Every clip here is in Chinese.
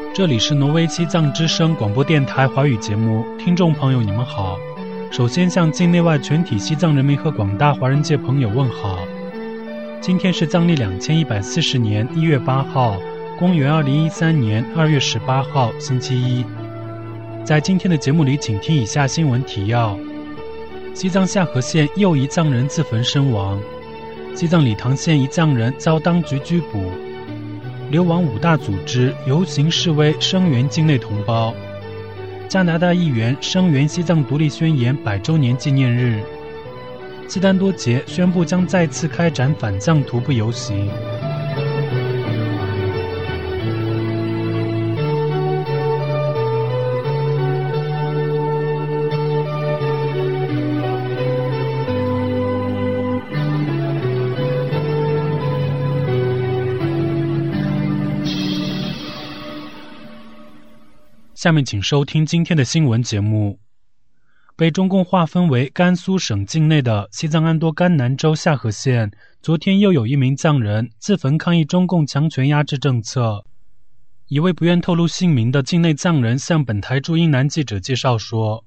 这里是挪威西藏之声广播电台华语节目，听众朋友你们好。首先向境内外全体西藏人民和广大华人界朋友问好。今天是藏历2140年1月8号，公元2013年2月18号，星期一。在今天的节目里，请听以下新闻提要：西藏夏河县又一藏人自焚身亡；西藏理塘县一藏人遭当局拘捕；流亡5大组织游行示威声援境内同胞；加拿大议员声援西藏独立宣言100周年纪念日；西丹多节宣布将再次开展反藏徒步游行。下面请收听今天的新闻节目。被中共划分为甘肃省境内的西藏安多甘南州夏河县，昨天又有一名藏人自焚抗议中共强权压制政策。一位不愿透露姓名的境内藏人向本台驻英南记者介绍说，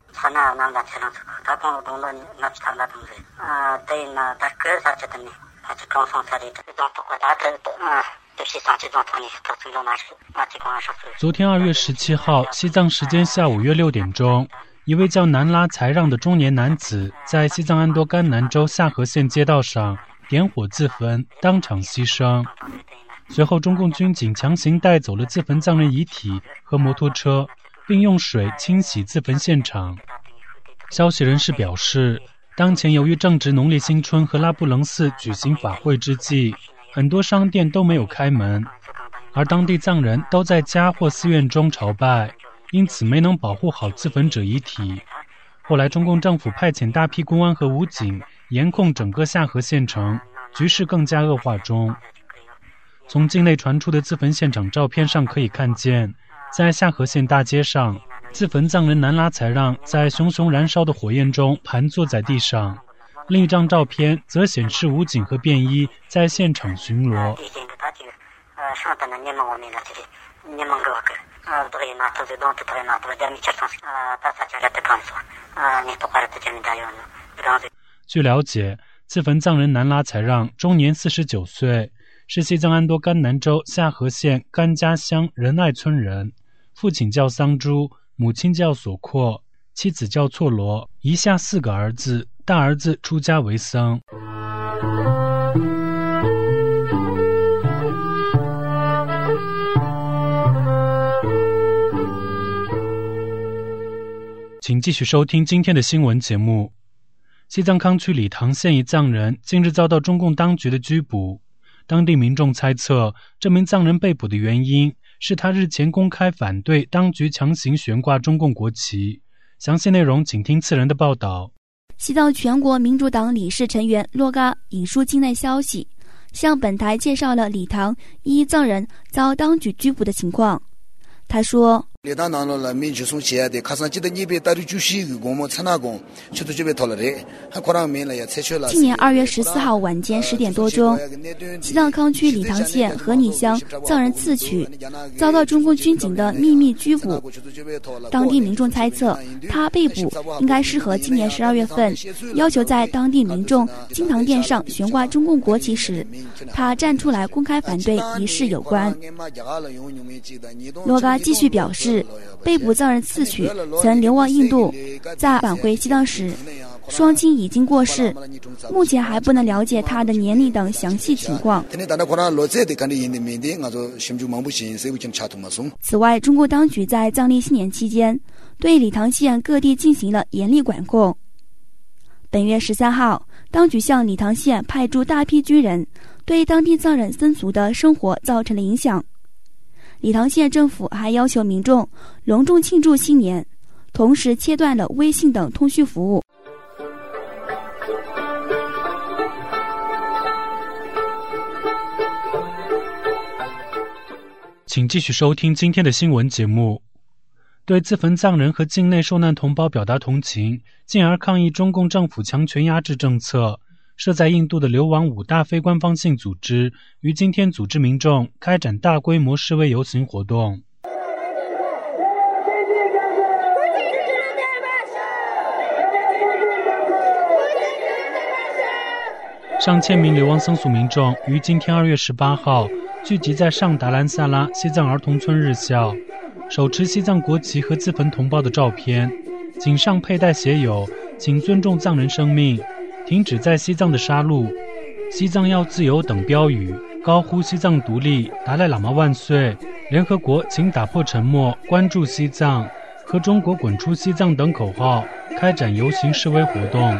昨天2月17号，西藏时间下午约6点钟，一位叫南拉才让的中年男子在西藏安多甘南州夏河县街道上点火自焚，当场牺牲。随后中共军警强行带走了自焚藏人遗体和摩托车，并用水清洗自焚现场。消息人士表示，当前由于正值农历新春和拉卜楞寺举行法会之际，很多商店都没有开门，而当地藏人都在家或寺院中朝拜，因此没能保护好自焚者遗体。后来中共政府派遣大批公安和武警严控整个夏河县城，局势更加恶化中。从境内传出的自焚现场照片上可以看见，在夏河县大街上，自焚藏人南拉才让在熊熊燃烧的火焰中盘坐在地上。另一张照片则显示武警和便衣在现场巡逻。据了解，自焚藏人南拉才让终年49岁，是西藏安多甘南州夏河县甘家乡仁爱村人，父亲叫桑珠，母亲叫索阔，妻子叫错罗，遗下4个儿子，大儿子出家为僧。请继续收听今天的新闻节目。西藏康区理塘县一藏人近日遭到中共当局的拘捕，当地民众猜测这名藏人被捕的原因是他日前公开反对当局强行悬挂中共国旗。详细内容请听次人的报道。 西藏全国民主党理事成员洛嘎引述境内消息，向本台介绍了理塘一藏人遭当局拘捕的情况。他说，今年2月14号晚间10点多钟，西藏康区理塘县河拟乡藏人自取遭到中共军警的秘密拘捕。当地民众猜测他被捕应该是和今年12月份要求在当地民众金堂殿上悬挂中共国旗时，他站出来公开反对一事有关。罗嘎继续表示，被捕藏人自取曾流亡印度，在返回西藏时，双亲已经过世，目前还不能了解他的年龄等详细情况。此外，中国当局在藏历新年期间对理塘县各地进行了严厉管控。本月13号，当局向理塘县派驻大批军人，对当地藏人僧俗的生活造成了影响。理塘县政府还要求民众隆重庆祝新年，同时切断了微信等通讯服务。 请继续收听今天的新闻节目。对自焚藏人和境内受难同胞表达同情，进而抗议中共政府强权压制政策，设在印度的流亡5大非官方性组织于今天组织民众开展大规模示威游行活动。 上千名流亡僧俗民众于今天2月18号聚集在上达兰萨拉西藏儿童村日校，手持西藏国旗和自焚同胞的照片，颈上佩戴写有“请尊重藏人生命，停止在西藏的杀戮，西藏要自由”等标语，高呼西藏独立、达赖喇嘛万岁、联合国请打破沉默、关注西藏和中国滚出西藏等口号，开展游行示威活动。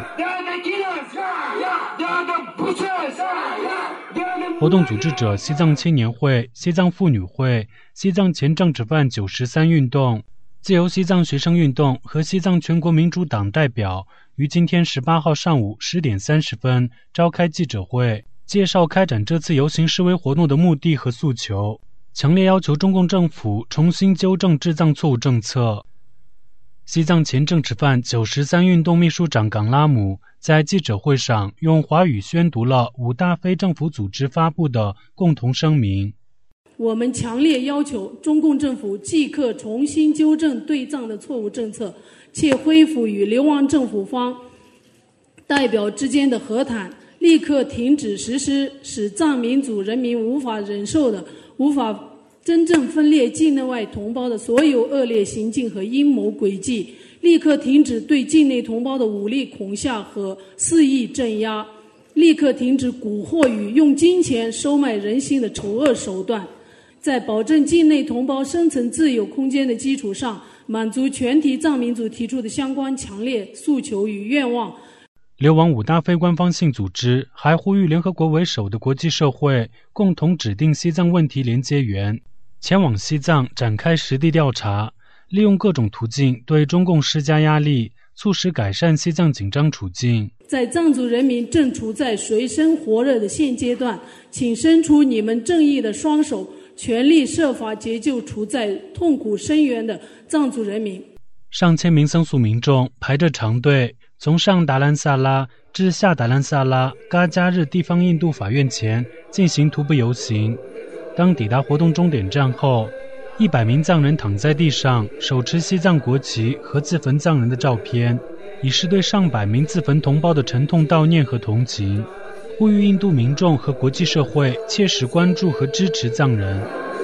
活动组织者西藏青年会、西藏妇女会、西藏前政治犯93运动、自由西藏学生运动和西藏全国民主党代表于今天18号上午10点30分召开记者会，介绍开展这次游行示威活动的目的和诉求，强烈要求中共政府重新纠正治藏错误政策。西藏前政治犯93运动秘书长冈拉姆在记者会上用华语宣读了5大非政府组织发布的共同声明。 我们强烈要求中共政府即刻重新纠正对藏的错误政策，且恢复与流亡政府方代表之间的和谈，立刻停止实施使藏民族人民无法忍受的、无法真正分裂境内外同胞的所有恶劣行径和阴谋诡计，立刻停止对境内同胞的武力恐吓和肆意镇压，立刻停止蛊惑与用金钱收买人心的丑恶手段，在保证境内同胞生存自由空间的基础上，满足全体藏民族提出的相关强烈诉求与愿望。 流亡5大非官方性组织还呼吁联合国为首的国际社会共同指定西藏问题连接员，前往西藏展开实地调查，利用各种途径对中共施加压力，促使改善西藏紧张处境。 在藏族人民正处在水深火热的现阶段，请伸出你们正义的双手，全力设法解救处在痛苦深渊的藏族人民。 上千名僧俗民众排着长队，从上达兰萨拉至下达兰萨拉嘎加日地方印度法院前进行徒步游行。当抵达活动终点站后，100名藏人躺在地上，手持西藏国旗和自焚藏人的照片，以示对上百名自焚同胞的沉痛悼念和同情，呼吁印度民众和国际社会切实关注和支持藏人。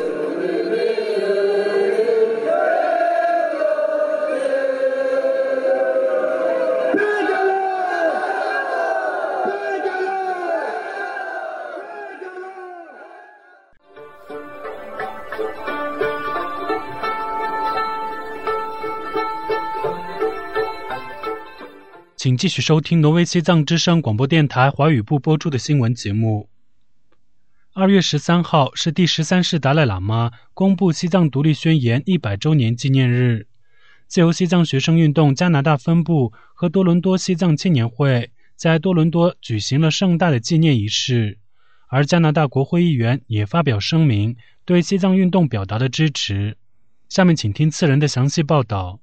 请继续收听挪威西藏之声广播电台华语部播出的新闻节目。2月13号是第13世达赖喇嘛公布西藏独立宣言100周年纪念日。自由西藏学生运动加拿大分部和多伦多西藏青年会在多伦多举行了盛大的纪念仪式，而加拿大国会议员也发表声明，对西藏运动表达了支持。下面请听次人的详细报道。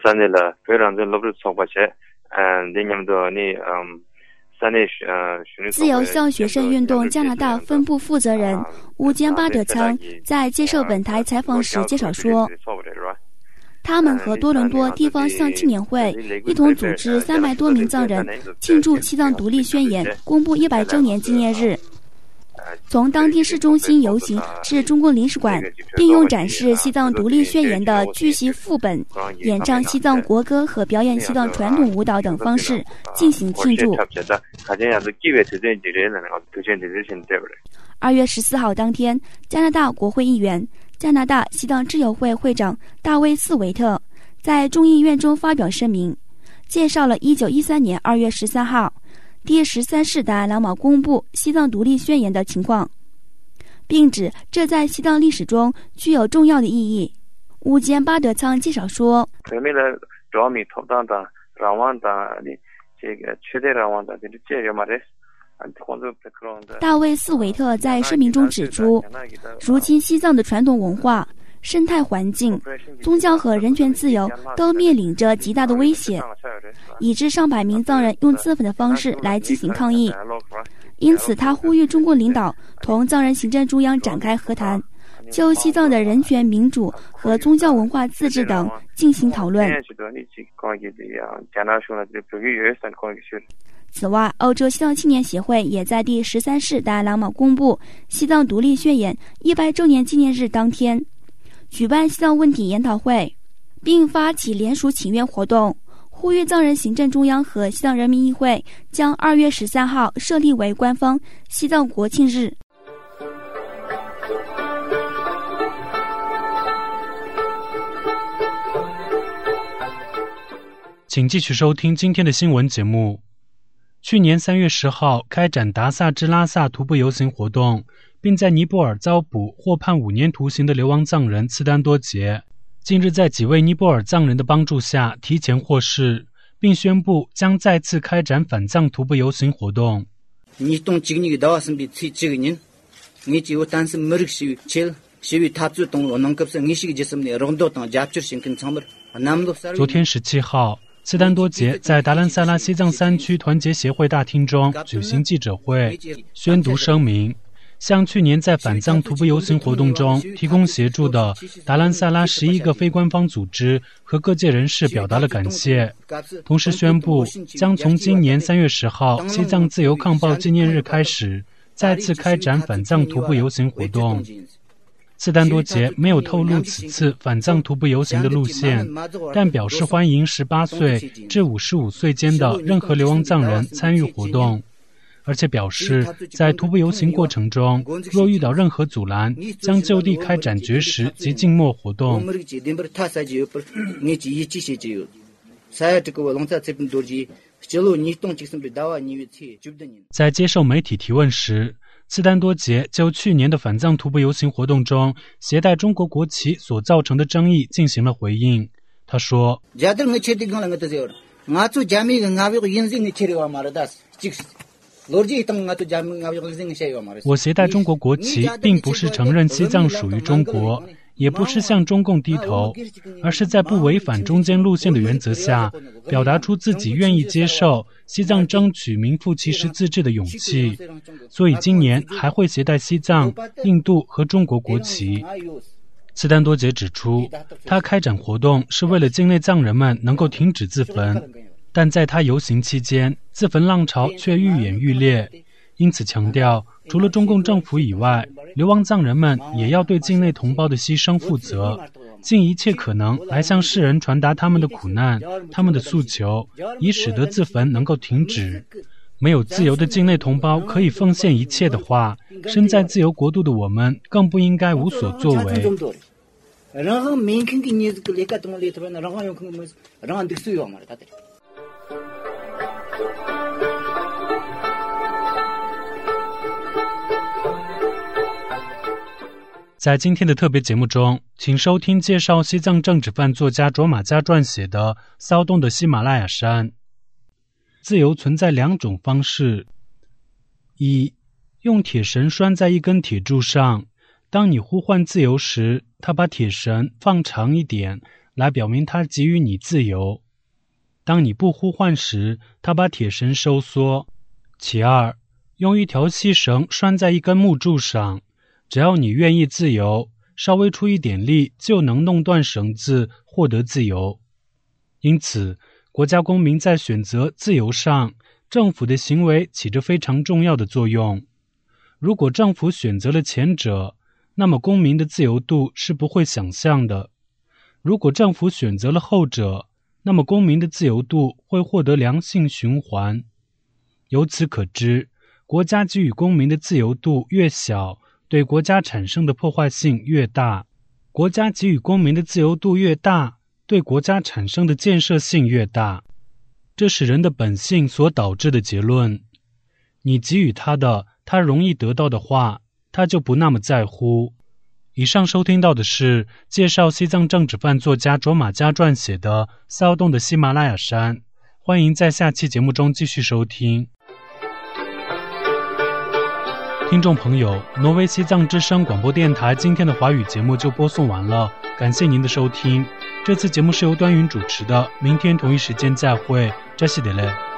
自由西藏学生运动加拿大分部负责人乌坚巴德仓在接受本台采访时介绍说，他们和多伦多地方西藏青年会一同组织300多名藏人庆祝西藏独立宣言公布100周年纪念日，从当地市中心游行至中共领事馆，并用展示西藏独立宣言的巨细副本、演唱西藏国歌和表演西藏传统舞蹈等方式进行庆祝。2月14号当天，加拿大国会议员、加拿大西藏自由会会长大卫·斯维特在众议院中发表声明，介绍了1913年2月13号第13世达赖喇嘛公布西藏独立宣言的情况，并指这在西藏历史中具有重要的意义。乌坚巴德仓介绍说，大卫·斯维特在声明中指出，如今西藏的传统文化、生态环境、宗教和人权自由都面临着极大的威胁，以致上百名藏人用自焚的方式来进行抗议。因此他呼吁中国领导同藏人行政中央展开和谈，就西藏的人权、民主和宗教文化自治等进行讨论。 此外，欧洲西藏青年协会也在第13世达赖喇嘛公布西藏独立宣言100周年纪念日当天，举办西藏问题研讨会，并发起联署请愿活动，呼吁藏人行政中央和西藏人民议会将2月13号设立为官方西藏国庆日。 请继续收听今天的新闻节目。去年3月10号开展达萨至拉萨徒步游行活动，并在尼泊尔遭捕获判5年徒刑的流亡藏人次丹多杰，近日在几位尼泊尔藏人的帮助下提前获释，并宣布将再次开展反藏徒步游行活动。昨天17号，次丹多杰在达兰萨拉西藏3区团结协会大厅中举行记者会，宣读声明，向去年在反藏徒步游行活动中提供协助的达兰萨拉11个非官方组织和各界人士表达了感谢，同时宣布将从今年3月10号西藏自由抗暴纪念日开始，再次开展反藏徒步游行活动。次丹多杰没有透露此次反藏徒步游行的路线，但表示欢迎18岁至55岁间的任何流亡藏人参与活动，而且表示在徒步游行过程中，若遇到任何阻拦，将就地开展绝食及静默活动。在接受媒体提问时，次丹多杰就去年的反藏徒步游行活动中携带中国国旗所造成的争议进行了回应。他说，我携带中国国旗并不是承认西藏属于中国，也不是向中共低头，而是在不违反中间路线的原则下，表达出自己愿意接受西藏争取名副其实自治的勇气，所以今年还会携带西藏、印度和中国国旗。次丹多杰指出，他开展活动是为了境内藏人们能够停止自焚，但在他游行期间，自焚浪潮却愈演愈烈，因此强调，除了中共政府以外，流亡藏人们也要对境内同胞的牺牲负责，尽一切可能来向世人传达他们的苦难、他们的诉求，以使得自焚能够停止。没有自由的境内同胞可以奉献一切的话，身在自由国度的我们更不应该无所作为。在今天的特别节目中，请收听介绍西藏政治犯作家卓玛嘉撰写的《骚动的喜马拉雅山》。自由存在2种方式：一，用铁绳拴在一根铁柱上，当你呼唤自由时，他把铁绳放长一点，来表明他给予你自由；当你不呼唤时，他把铁绳收缩。其二，用一条细绳拴在一根木柱上，只要你愿意自由，稍微出一点力就能弄断绳子，获得自由。因此，国家公民在选择自由上，政府的行为起着非常重要的作用。如果政府选择了前者，那么公民的自由度是不会想象的；如果政府选择了后者，那么公民的自由度会获得良性循环。由此可知，国家给予公民的自由度越小，对国家产生的破坏性越大；国家给予公民的自由度越大，对国家产生的建设性越大。这是人的本性所导致的结论。你给予他的，他容易得到的话，他就不那么在乎。以上收听到的是介绍西藏政治犯作家卓玛嘉撰写的《骚动的喜马拉雅山》，欢迎在下期节目中继续收听。听众朋友，挪威西藏之声广播电台今天的华语节目就播送完了，感谢您的收听。这次节目是由端云主持的，明天同一时间再会，扎西德勒。